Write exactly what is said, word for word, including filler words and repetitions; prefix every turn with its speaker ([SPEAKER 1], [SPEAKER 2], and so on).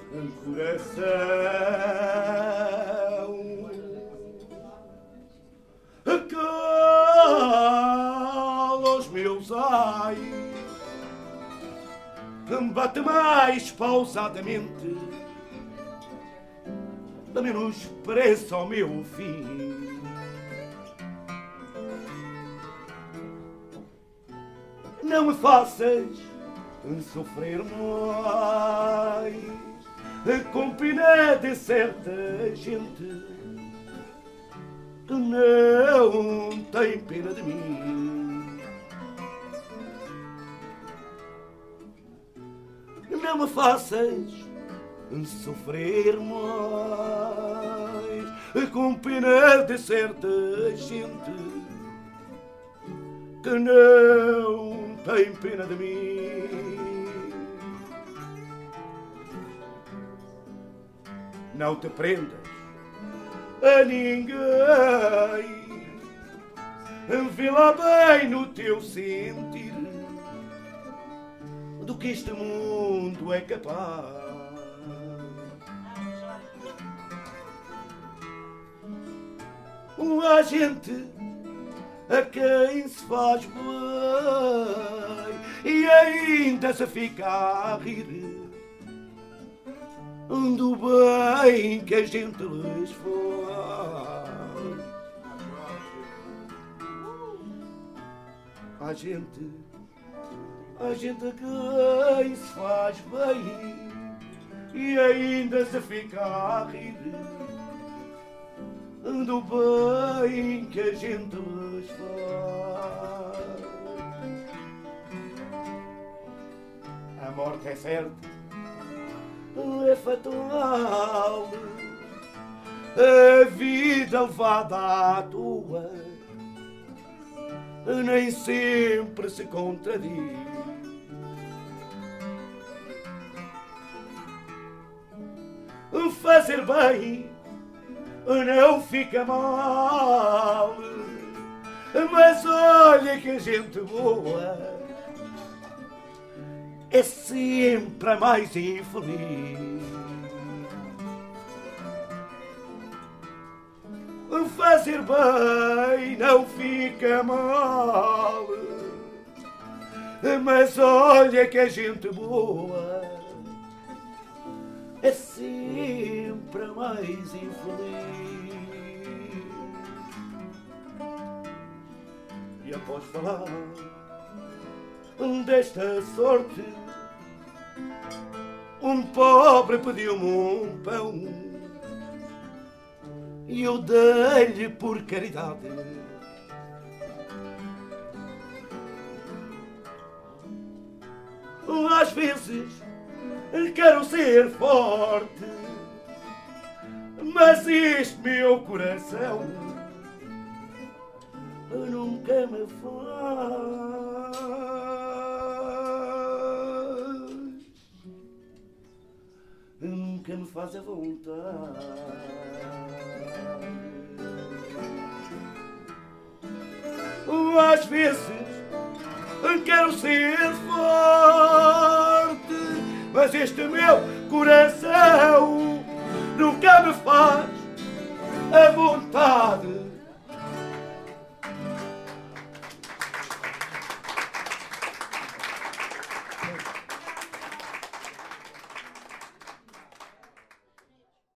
[SPEAKER 1] coração, cala os meus ais, bate mais pausadamente, dá menos pressa ao meu fim. Não me faças sofrer mais com pena de certa gente que não tem pena de mim. Não me faças sofrer mais com pena de certa gente que não tem pena de mim. Não te prendas a ninguém, vê lá bem no teu sentir do que este mundo é capaz. Há gente a quem se faz bem e ainda se fica a rir do bem que a gente lhes faz. Há gente, há gente a quem se faz bem e ainda se fica a rir do bem que a gente lhes faz. A morte é certa, é fatal, a vida levada à toa nem sempre se contradiz. Fazer bem não fica mal, mas olha que a gente boa é sempre a mais infeliz. Fazer bem não fica mal, mas olha que a gente boa é sempre a mais infeliz. E após falar desta sorte, um pobre pediu-me um pão e eu dei-lhe por caridade. Às vezes quero ser forte, mas este meu coração nunca me faz, nunca me faz a vontade. Às vezes quero ser forte, mas este meu coração nunca me faz a vontade.